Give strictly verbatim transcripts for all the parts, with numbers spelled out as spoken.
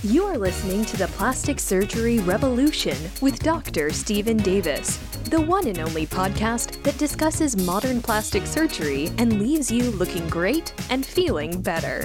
You are listening to the Plastic Surgery Revolution with Doctor Stephen Davis, the one and only podcast that discusses modern plastic surgery and leaves you looking great and feeling better.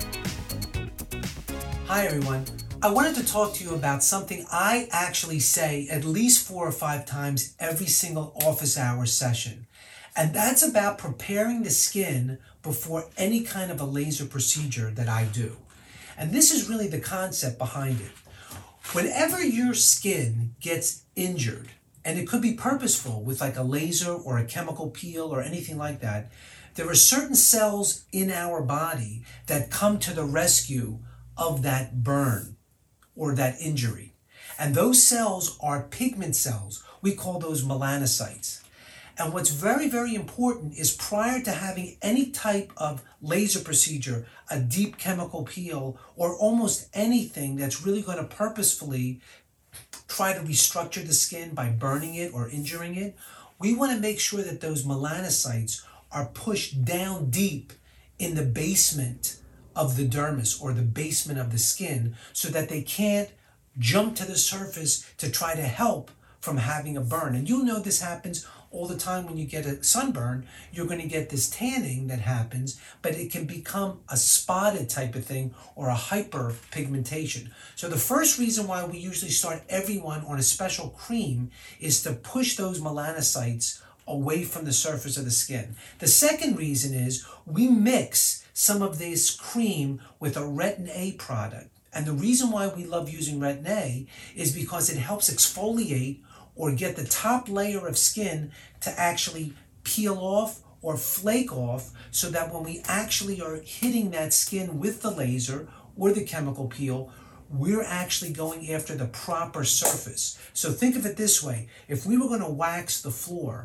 Hi everyone. I wanted to talk to you about something I actually say at least four or five times every single office hour session. And that's about preparing the skin before any kind of a laser procedure that I do. And this is really the concept behind it. Whenever your skin gets injured, and it could be purposeful with like a laser or a chemical peel or anything like that, there are certain cells in our body that come to the rescue of that burn or that injury. And those cells are pigment cells. We call those melanocytes. And what's very, very important is prior to having any type of laser procedure, a deep chemical peel, or almost anything that's really going to purposefully try to restructure the skin by burning it or injuring it, we want to make sure that those melanocytes are pushed down deep in the basement of the dermis or the basement of the skin so that they can't jump to the surface to try to help from having a burn. And you'll know this happens all the time when you get a sunburn. You're going to get this tanning that happens, but it can become a spotted type of thing or a hyperpigmentation. So the first reason why we usually start everyone on a special cream is to push those melanocytes away from the surface of the skin. The second reason is we mix some of this cream with a Retin A product. And the reason why we love using Retin A is because it helps exfoliate or get the top layer of skin to actually peel off or flake off so that when we actually are hitting that skin with the laser or the chemical peel, we're actually going after the proper surface. So think of it this way. If we were going to wax the floor,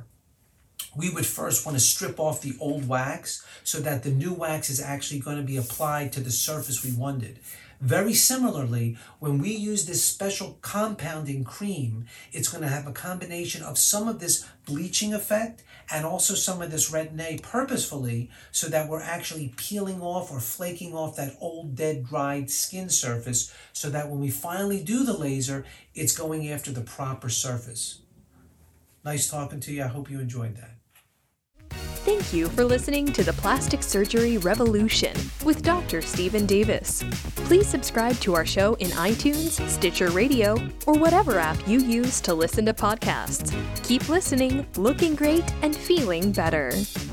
we would first want to strip off the old wax so that the new wax is actually going to be applied to the surface we wanted. Very similarly, when we use this special compounding cream, it's going to have a combination of some of this bleaching effect and also some of this Retin A purposefully so that we're actually peeling off or flaking off that old, dead, dried skin surface so that when we finally do the laser, it's going after the proper surface. Nice talking to you. I hope you enjoyed that. Thank you for listening to the Plastic Surgery Revolution with Doctor Stephen Davis. Please subscribe to our show in iTunes, Stitcher Radio, or whatever app you use to listen to podcasts. Keep listening, looking great, and feeling better.